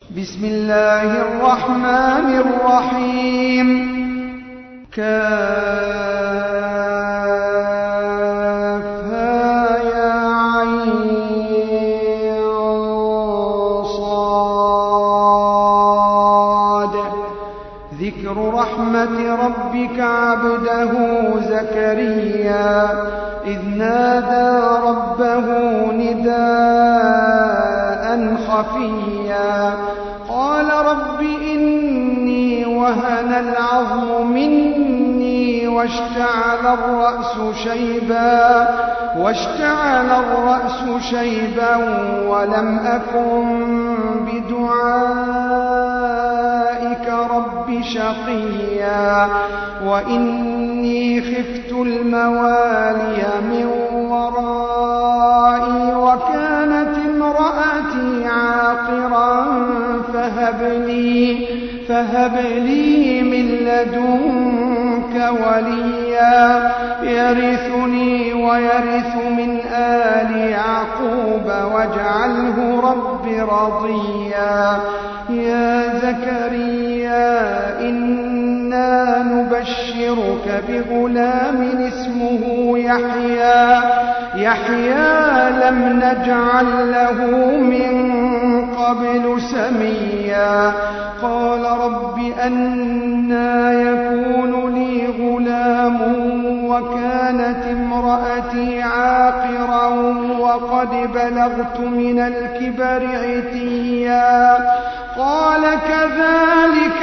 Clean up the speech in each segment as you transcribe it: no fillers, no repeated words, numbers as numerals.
بسم الله الرحمن الرحيم. كافها يا عين صاد. ذكر رحمة ربك عبده زكريا إذ نادى ربه نداء خفيا قال رب إني وهن العظم مني واشتعل الرأس شيبا ولم أكن بدعائك رب شقيا وإني خفت الموالي من ورائي وكانت امرأتي عاقرا فهب لي من لدنك وليا يرثني ويرث من آل يعقوب واجعله رب رضيا. يا زكريا إنا نبشرك بغلام اسمه يحيى لم نجعل له من قبل سميا. قال رب أنى يكون لي غلام وكانت امرأتي عاقرا وقد بلغت من الكبر عتيا. قال كذلك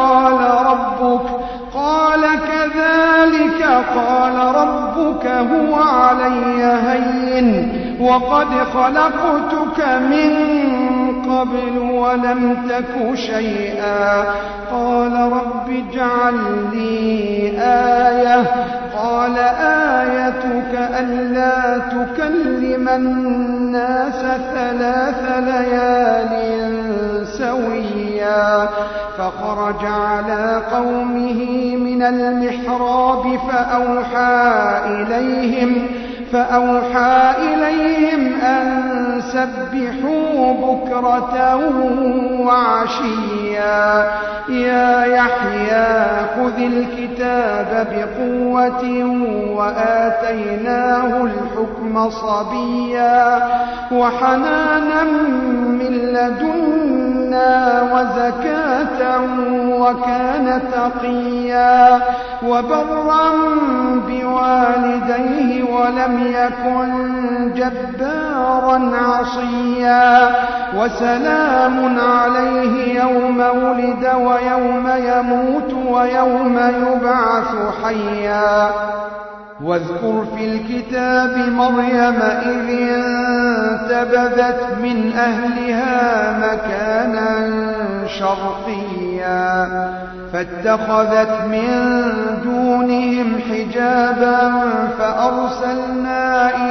قال ربك هو علي هين وقد خلقتك من قبل ولم تك شيئا. قال رب اجعل لي آية. قال آيتك ألا تكلم الناس 3 ليال سويا. فخرج على قومه من المحراب فأوحى إليهم أن سبحوا بكرة وعشيا. يا يحيى خذ الكتاب بقوة وآتيناه الحكم صبيا وحنانا من لدنا وزكاة وكان تقيا وبرا بوالديه ولم يكن جبارا عصيا. وسلام عليه يوم ولد ويوم يموت ويوم يبعث حيا. واذكر في الكتاب مريم إذ انتبذت من أهلها مكانا شرقيا فاتخذت من دونهم حجابا فأرسلنا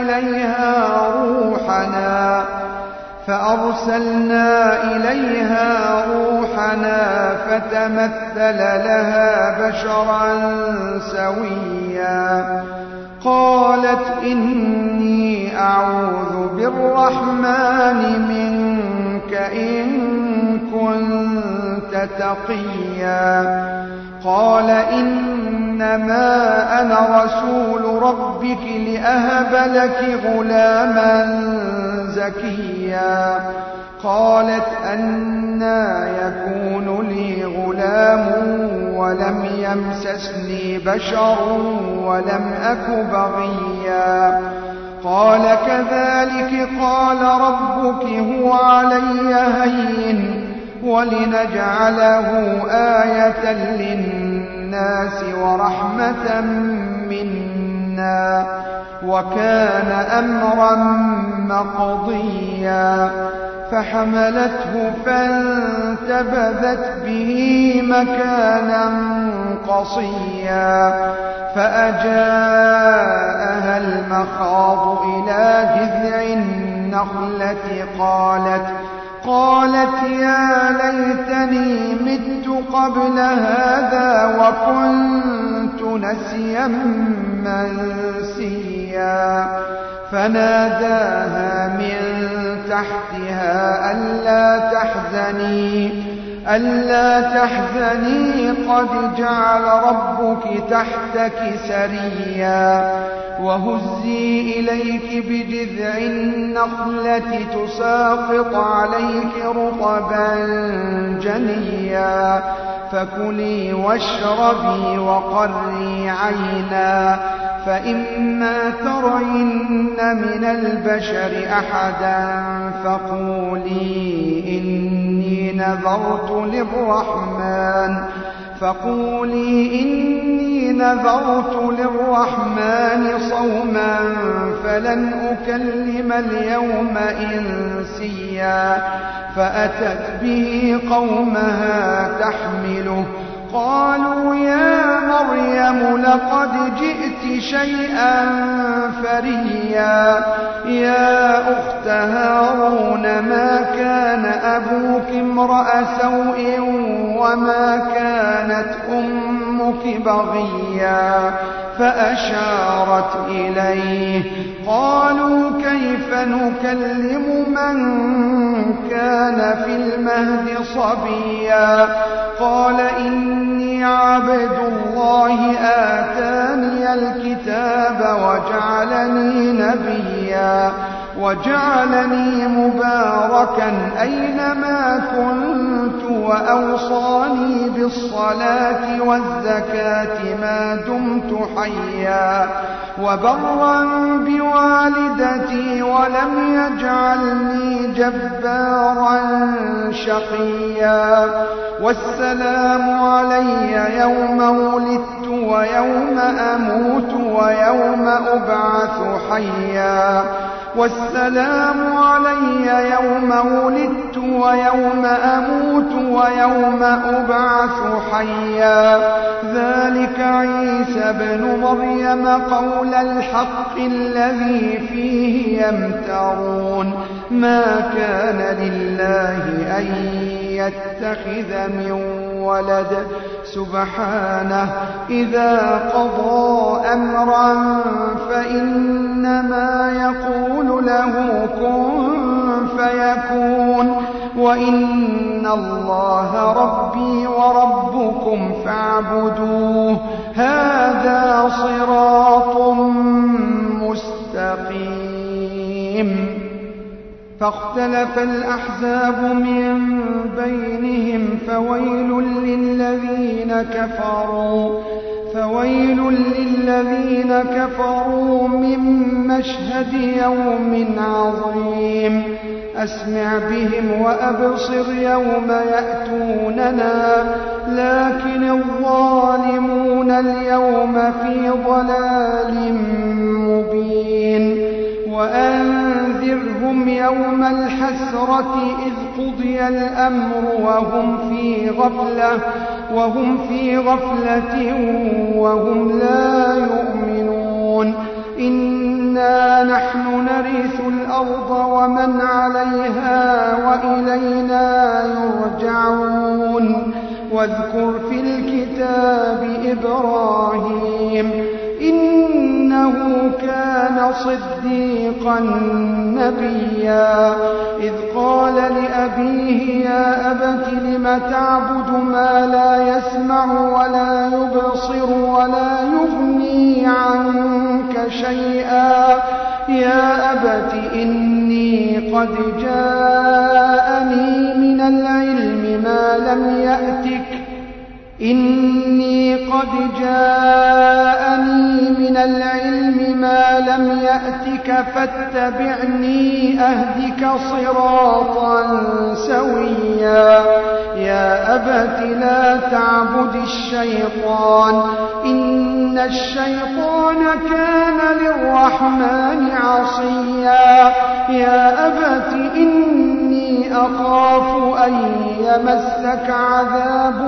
إليها روحنا فتمثل لها بشرا سويا. قالت إني أعوذ بالرحمن منك إن كنت تقيا. قال إنما أنا رسول ربك لأهب لك غلاما زكيا. قالت أنى يكون لي غلام ولم يمسسني بشر ولم أك بغيا. قال كذلك قال ربك هو علي هين ولنجعله آية للناس ورحمة منا وكان أمرا مقضيا. فحملته فانتبذت به مكانا قصيا فأجاءها المخاض إلى جذع النخلة قالت يا ليتني مت قبل هذا وكنت نسيا منسيا. فناداها من تحتها ألا تحزني قد جعل ربك تحتك سريا وهزي إليك بجذع النخلة تساقط عليك رطبا جنيا فكلي واشربي وقري عينا فإما ترين من البشر أحدا فقولي إني نذرت للرحمن صوما فلن أكلم اليوم إنسيا فأتت به قومها تحمله قالوا يا مريم لقد جئت شيئا فريا يا أخت هارون ما كان أبوك امرأ سوء وما كانت أمك بغيا فأشارت إليه قالوا كيف نكلم من كان في المهد صبيا قال إني عبد الله آتاني الكتاب وجعلني مباركا أينما كنت وأوصاني بالصلاة والزكاة ما دمت حيا وبرا بوالدتي ولم يجعلني جبارا شقيا والسلام علي يوم ولدت ويوم أموت ويوم أبعث حيا والسلام علي يوم ولدت ويوم أموت ويوم أبعث حيا ذلك عيسى ابن مريم قول الحق الذي فيه يمترون ما كان لله أن يتخذ من ولد سبحانه إذا قضى أمرا فإنما يقول له كن فيكون وإن الله ربي وربكم فاعبدوه هذا صراط مستقيم فاختلف الأحزاب من بينهم فويل للذين كفروا من مشهد يوم عظيم أسمع بهم وأبصر يوم يأتوننا لكن الظالمون اليوم في ضلال مبين وأنذرهم يوم الحسرة إذ قضي الأمر وهم في غفلة وهم لا يؤمنون إنا نحن نرث الأرض ومن عليها وإلينا يرجعون واذكر في الكتاب إبراهيم إنه كان صديقا نبيا إذ قال لأبيه يا أبت لم تعبد ما لا يسمع ولا يبصر ولا يغني عنك شيئا يا أبت إني قد جاءني من العلم ما لم يأتك فاتبعني أهدك صراطا سويا يا أبت لا تعبد الشيطان إن الشيطان كان للرحمن عصيا يا أبت إني أخاف أن يمسك عذاب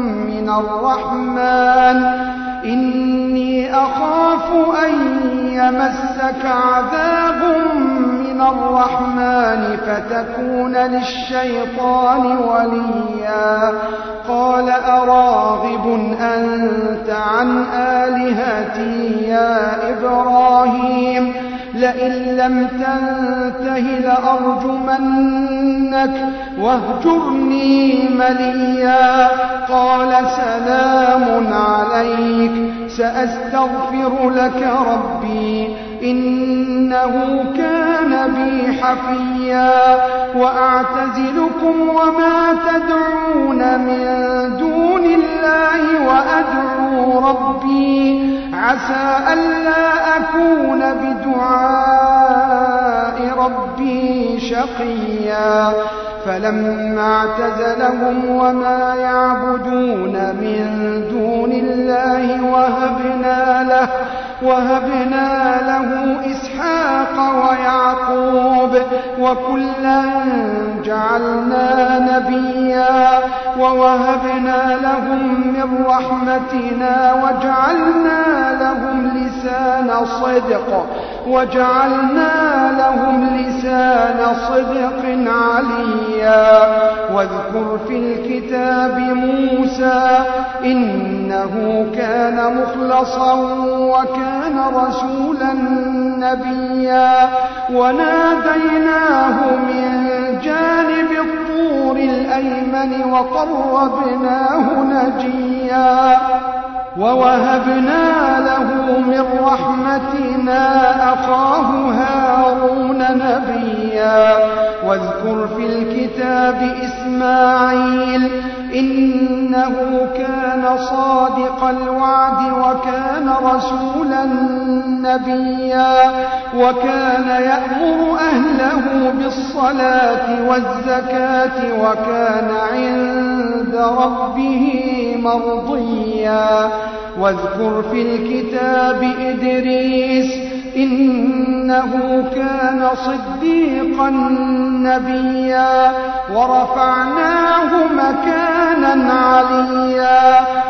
من الرحمن فتكون للشيطان وليا قال أراغب أنت عن آلهتي يا إبراهيم لئن لم تنته لأرجمنك واهجرني مليا. قال سلام عليك سأستغفر لك ربي إنه كان بي حفيا. وأعتزلكم وما تدعون من دون الله وأدعو ربي عسى ألا أكون بدعاء ربي شقيا. فلما اعتزلهم وما يعبدون من دون الله وهبنا له إسحاق ويعقوب وكلا جعلنا نبيا. ووهبنا لهم من رحمتنا وجعلنا لهم لسان صدق عليا. واذكر في الكتاب موسى إنه كان مخلصا وكان رسولا نبيا. وناديناه من جانب الطور الأيمن وقربناه نجيا. ووهبنا له من رحمتنا أخاه هارون نبيا. واذكر في الكتاب إسماعيل إنه كان صادق الوعد وكان رسولا نبيا. وكان يأمر أهله بالصلاة والزكاة وكان عند ربه مرضيا. واذكر في الكتاب إدريس إنه كان صديقا نبيا. ورفعناه مكانا عليا.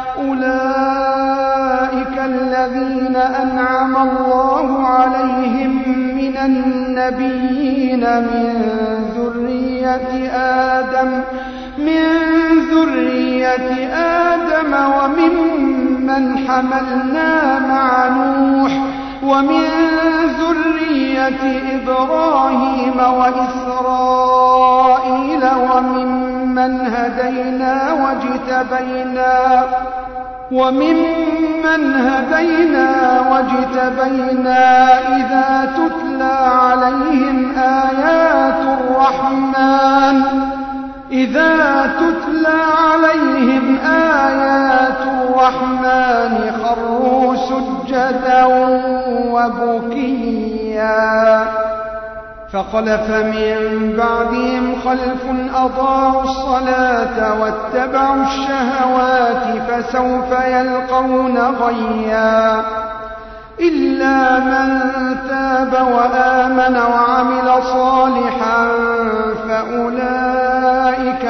أولئك الذين أنعم الله عليهم من النبيين من ذرية آدم وممن حملنا مع نوح ومن ذرية إبراهيم وإسرائيل وممن هدينا واجتبينا إذا تتلى عليهم آيات الرحمن خروا سجدا وبكيا. فخلف من بعدهم خلف أضاعوا الصلاة واتبعوا الشهوات فسوف يلقون غيا. إلا من تاب وآمن وعمل صالحا فأولئك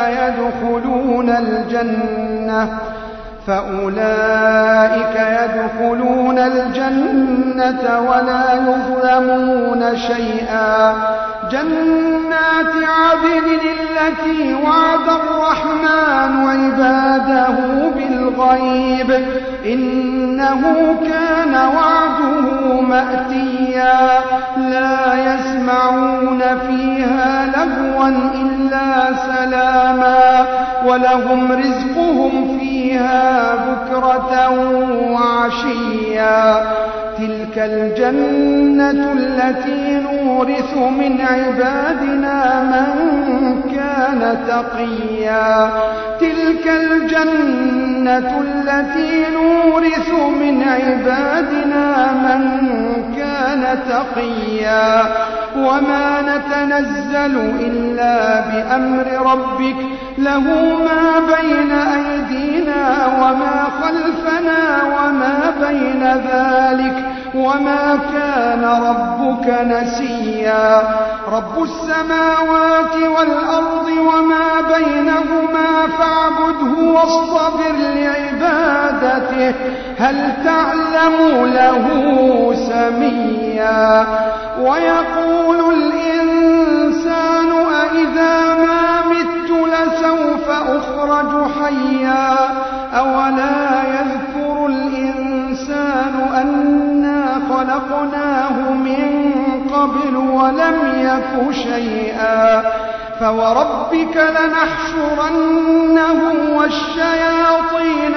يدخلون الجنة ولا يظلمون شيئا. جنات عدن التي وعد الرحمن عباده بالغيب إنه كان وعده مأتيا. لا يسمعون فيها لغوا إلا سلاما ولهم رزقهم فيها بكرة وعشيا. تلك الجنة التي نورث من عبادنا من كان تقيا. تلك الجنة التي نورث من عبادنا من كان تقيا. وما نتنزل إلا بأمر ربك له ما بين أيدينا وما خلفنا وما بين ذلك وما كان ربك نسيا. رب السماوات والأرض وما بينهما فاعبده واصطبر لعبادته هل تعلم له سميا. ويقول الإنسان أإذا ما مت لسوف أخرج حيا. أولا يذكر الإنسان أنا خلقناه من قبل ولم يك شيئا فوربك لنحشرنهم والشياطين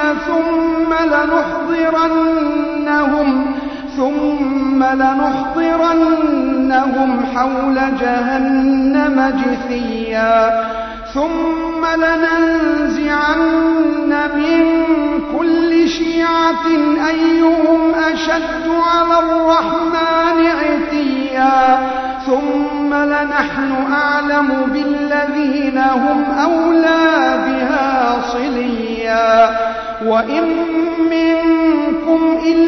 ثم لنحضرنهم حول جهنم جثيا ثم لننزعن من كل شيعة أيهم أشد على الرحمن عتيا ثم لنحن أعلم بالذين هم أولى بها صليا وإن منكم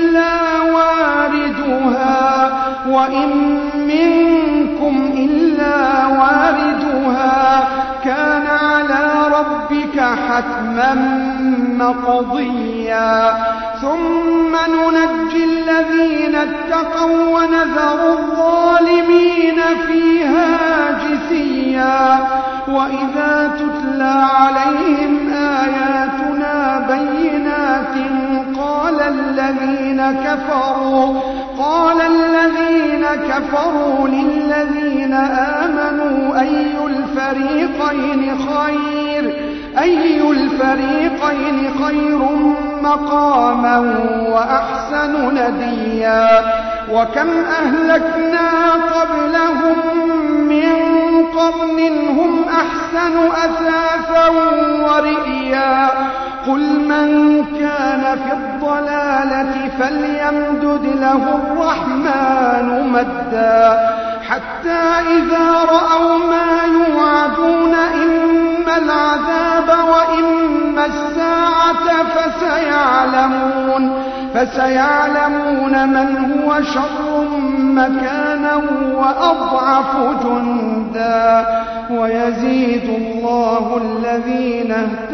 إلا واردها كان على ربك حتما مقضيا ثم ننجي الذين اتقوا ونذر الظالمين فيها جثيا وإذا تتلى عليهم آياتنا بينات قال الذين كفروا للذين آمنوا أي الفريقين خير مقاما وأحسن نديا وكم أهلكنا قبلهم من قرن هم أحسن أثاثا ورئيا قل من كان في الضلالة فليمدد له الرحمن مدا حتى إذا رأوا ما يوعدون إما العذاب وإما الساعة فسيعلمون من هو شر مكانا وأضعف جندا ويزيد الله الذين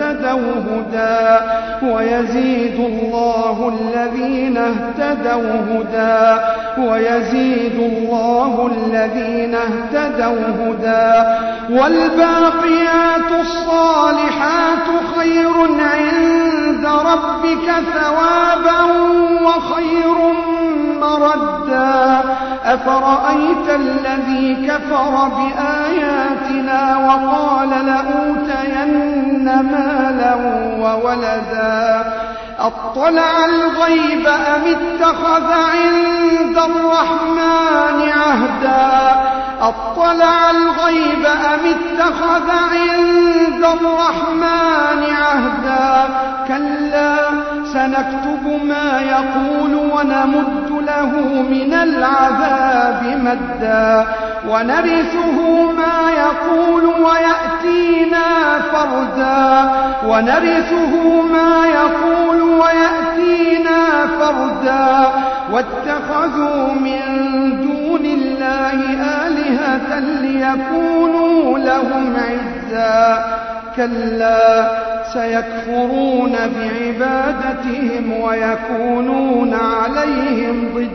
اهتدوا هدى والباقيات الصالحات خير عند ربك ثوابا وخير مردا أفرأيت الذي كفر بآياتنا وقال لأوتين مالا وولدا أطلع الغيب أم اتخذ عند الرحمن عهدا كلا سنكتب ما يقول ونمد له من العذاب مدا ونرثه ما يقول ويأتينا فردا واتخذوا من دون الله آلهة ليكونوا لهم عزا كلا سيكفرون بعبادتهم ويكونون عليهم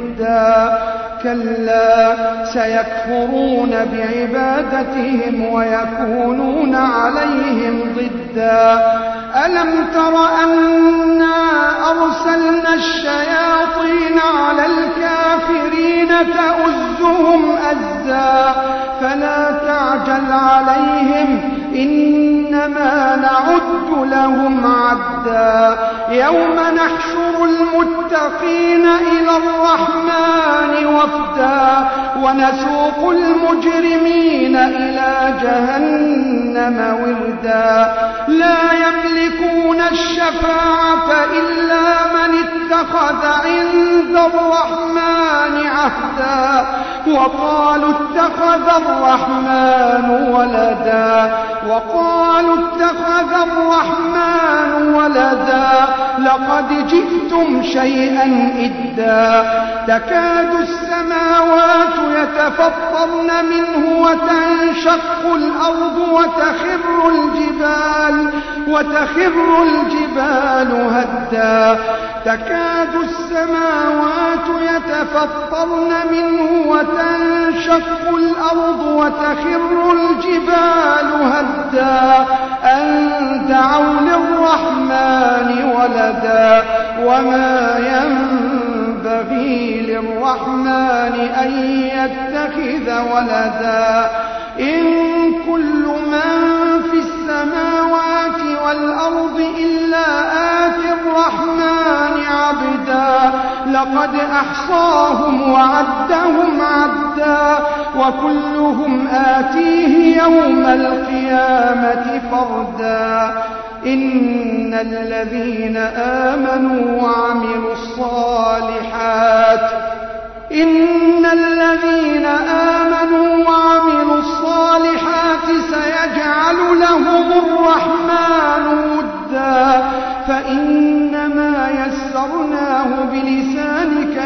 ضدا ألم تر أنا أرسلنا الشياطين على الكافرين تؤزهم أزا فلا تعجل عليهم إنما نعد لهم عدا يوم نحشر المتقين إلى الرحمن وفدا ونسوق المجرمين إلى جهنم وردا لا يملكون الشفاعة إلا من اتخذ عند الرحمن عهدا وقالوا اتخذ الرحمن ولدا لقد جئتم شيئا إدا تكاد السماوات يتفطرن منه وتنشق الأرض وتخر الجبال هدا تكاد السماوات يتفطرن منه وتنشق الأرض وتخر الجبال هدا أن دعوا للرحمن ولدا وما ينبغي ينبغي للرحمن أن يتخذ ولدا إن كل من في السماوات والأرض إلا آتي الرحمن عبدا لقد أحصاهم وعدهم عدا وكلهم آتيه يوم القيامة فردا إن الذين آمنوا وعملوا الصالحات سيجعل لهم الرحمن ودا فإنما يسرناه بلسانك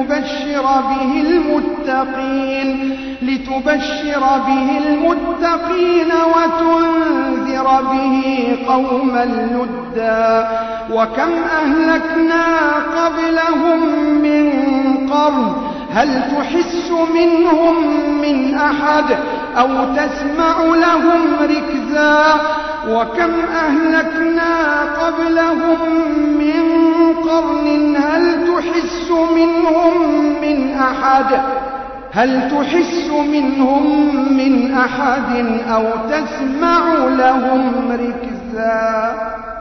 لتبشر به المتقين وتنذر به قوما لدا وكم أهلكنا قبلهم من قرن هل تحس منهم من أحد أو تسمع لهم ركزا وكم أهلكنا قبلهم من قرن هل تحس منهم من أحد أو تسمع لهم ركزا